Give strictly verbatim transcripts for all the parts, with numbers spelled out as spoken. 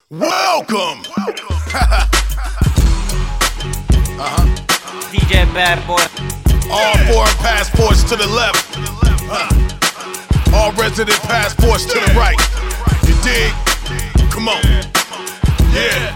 Welcome. uh-huh. D J Bad Boy. All foreign passports to the left. Uh. All resident passports to the right. You dig? Come on. Yeah.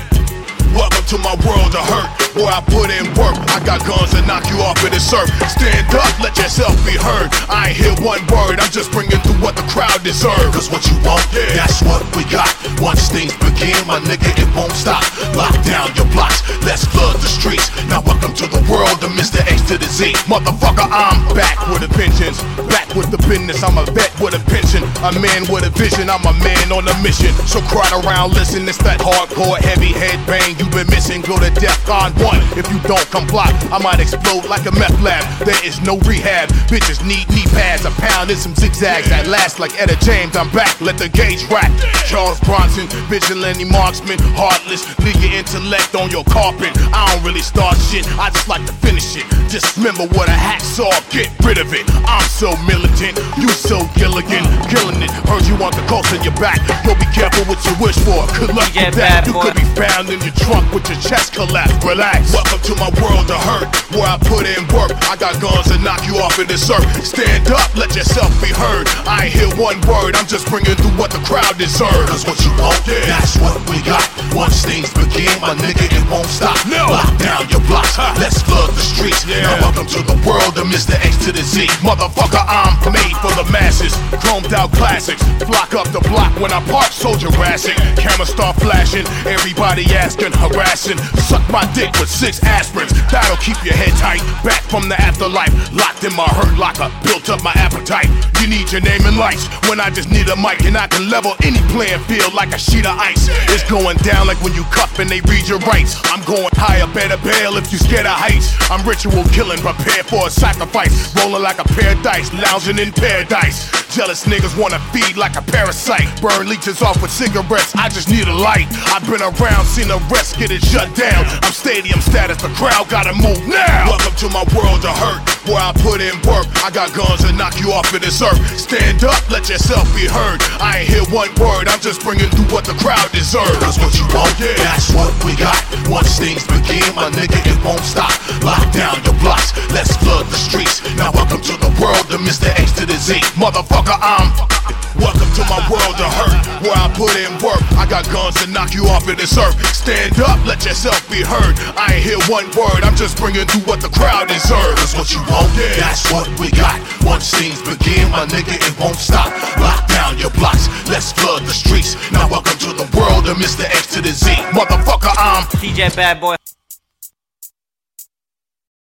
Welcome to my world of hurt, where I put in work. I got guns that knock you off in the surf. Stand up, let yourself be heard. I ain't hear one word, I'm just bringing through what the crowd deserves. Cause what you want, yeah, that's what we got. Once things begin, my nigga, it won't stop. Lock down your blocks, let's flood the streets. Now welcome to the world of Mister X to the Z. Motherfucker, I'm back with a vengeance. Back with the business, I'm a vet with a pension. A man with a vision, I'm a man on a mission. So crowd around, listen, it's that hardcore, heavy head bang you've been missing. Go to DEFCON one. If you don't comply, I might explode like a meth lab. There is no rehab. Bitches need knee pads, a pound and some zigzags that last like Etta James. I'm back, let the gauge rack. Charles Bronson, vigilante marksman, heartless. Leave your intellect on your carpet. I don't really start shit, I just like to finish it. Just remember what a hacksaw, get rid of it. I'm so militant, you so Gilligan, killing it. Heard you want the coast in your back. Yo, be careful what you wish for. Good luck with that. You could be found in your trunk with your chest collapsed. Relax. Welcome to my world of hurt, where I put in work. I got guns that knock you off in this earth. Stand up, let yourself be heard. I ain't hear one word, I'm just bringing through what the crowd deserves. Cause what you want, yeah, that's what we got. Once things begin, my nigga, it won't stop. No. Lock down your blocks, huh. Let's flood the streets. Yeah. Now welcome to the world of Mister X to the Z. Motherfucker, I'm made for the masses. Chromed out classics, flock up the block when I park, soldier rassing. Cameras start flashing, everybody asking, harassing. Suck my dick with six aspirins, that'll keep your head tight. Back from the afterlife, locked in my hurt locker, built up my appetite. You need your name and lights, when I just need a mic and I can level any playing field like a sheet of ice. It's going down like when you cuff and they read your rights. I'm going higher, better bail if you scared of heights. I'm ritual killing, prepared for a sacrifice. Rolling like a pair of dice, lounging in paradise. Jealous niggas wanna feed like a parasite. Burn leeches off with cigarettes, I just need a light. I've been around, seen arrests get it shut down. I'm stadium status, the crowd gotta move now. Welcome to my world of hurt, where I put in work. I got guns that knock you off in this earth. Stand up, let yourself be heard. I ain't hear one word, I'm just bringing through what the crowd deserves. Cause what you want, yeah, that's what we got. Once things begin, my nigga, it won't stop. Lock down your blocks, let's flood the streets. Now welcome to the world of Mister X to the Z. Motherfucker, I'm welcome to my world of hurt, where I put in work. I got guns to knock you off in this earth. Stand up, let yourself be heard. I ain't hear one word, I'm just bringing through what the crowd deserves. That's what you want, yeah, that's what we got. Once things begin, my nigga, it won't stop. Lock down your blocks, let's flood the streets. Now welcome to the world of Mister X to the Z. Motherfucker, I'm D J Bad Boy.